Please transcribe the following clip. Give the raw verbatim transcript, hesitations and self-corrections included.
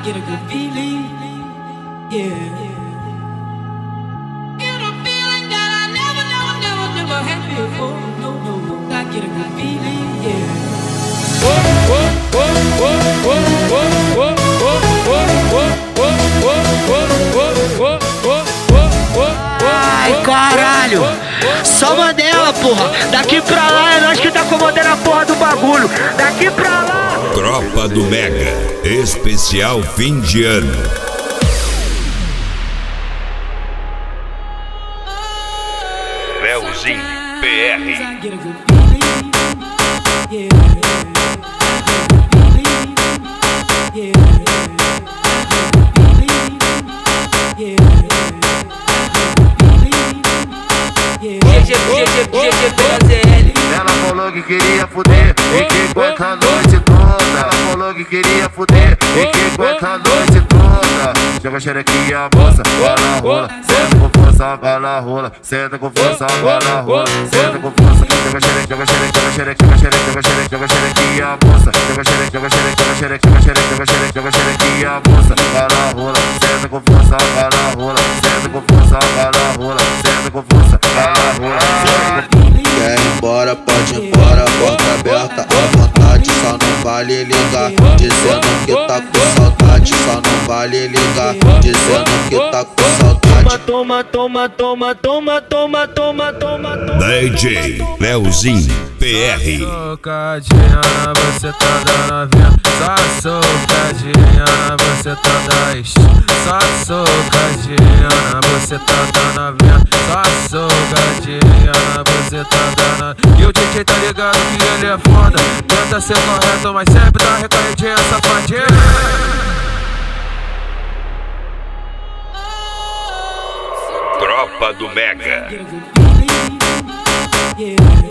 get a good feeling, yeah. Get a feeling that I never, never, never, never had before. No, no, no, I get a good feeling, yeah. Ai, caralho! Só Mandela, porra! Daqui pra lá é nós que tá comandando a porra do bagulho! Daqui pra lá! Tropa do Mega, especial fim de ano. Leozinho P R. Ela falou que queria fuder e que aguenta a noite toda. Ela falou que queria fuder e que aguenta a noite toda. Joga xerequinha, moça, vai na rola. Senta com força, vai na rola. Senta com força, vai na rola. Senta com força, joga xereque, joga xereque, joga xereque, joga xereque, joga xereque, joga xerequinha, moça. Joga xereque, joga xereque, joga xereque, joga xereque, joga xereque, joga xerequinha, moça, vai na rola. Senta com força, vai na rola. Senta com força, vai na rola. Senta com força, vai na rola. Quer ir embora, pode ir embora, porta aberta à vontade, só não vale ligar, dizendo que tá com saudade, só não vale ligar, dizendo que tá com saudade. Toma, toma, toma, toma, toma, toma, toma, toma. D J Leozinho P R. Socadinha na bucetada novinha, só socadinha na bucetada, só socadinha na bucetada novinha, só socadinha na bucetada novinha. E o D J tá ligado que ele é foda, tenta ser correto, mas sempre dá recaidinha, safadinha. Tropa do Mega. Yeah.